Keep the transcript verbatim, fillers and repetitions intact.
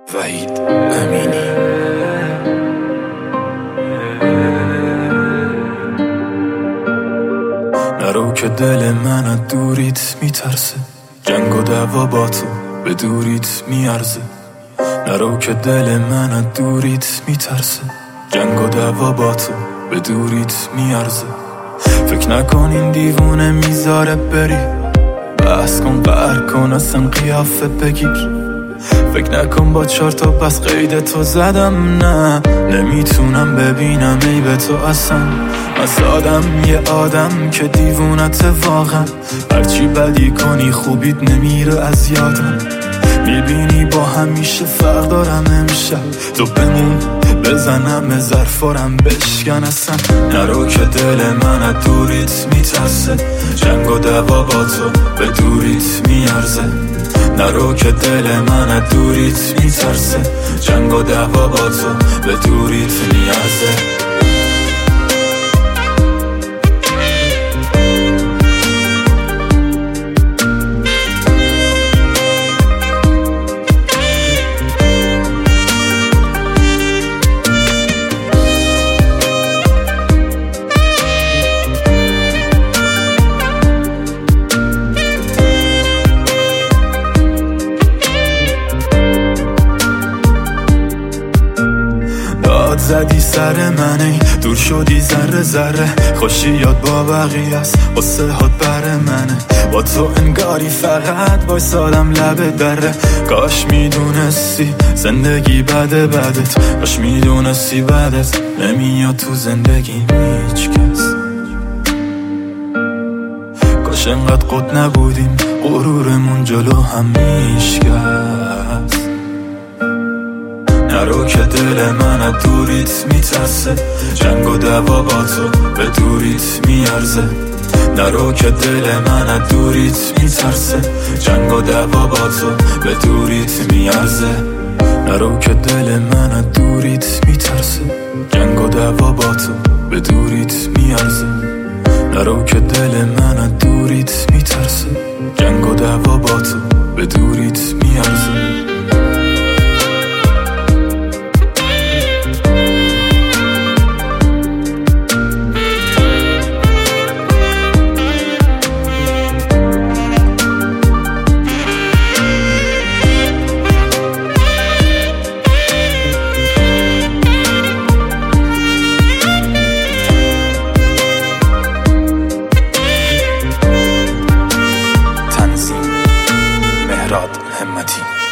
وحید امینی. نرو که دل من از دوریت میترسه، جنگ و دعوا با تو به دوریت میارزه. نرو که دل من از دوریت میترسه، جنگ و دعوا با تو به دوریت میارزه. فکر نکن این دیوونه میذاره بری، بحث کن قهر کن اصلا قیافه بگیر. فکر نکن با چهار تا بس قید تو زدم، نه نمیتونم ببینم ای به تو اصلا. من زادم یه آدم که دیوونت واقعا، هرچی بدی کنی خوبیت نمیره از یادم. میبینی با همیشه فرق دارم امشب، تو بمون بزنم ظرفارم بشکن اصلا. نرو که دل من از دوریت میترسه، جنگ و دعوا با تو به دوریت میارزه. نرو که دل من از دوریت میترسه، جنگ و دعوا با تو به دوریت میارزه. زدی سر منی دور شدی ذره ذره، خوشی یاد با بقیه است واسه هات بر منه. با تو انگاری فقط وایسادم لب دره. کاش میدونستی زندگی بده بدت، کاش میدونستی بدت نمیاد تو زندگی هیچ کس. کاش انقدر قد نبودیم غرورمون جلو هم میشکست. نرو که دل من از دوریت میترسه، جنگ و دعوا با تو به دوریت میارزه. نرو که دل من از دوریت میترسه، جنگ و دعوا با تو به دوریت میارزه. نرو که دل من از دوریت میترسه، جنگ و دعوا با تو به دوریت میارزه. نرو که دل من از دوریت میترسه، جنگ و دعوا با تو به دوریت میارزه. همتی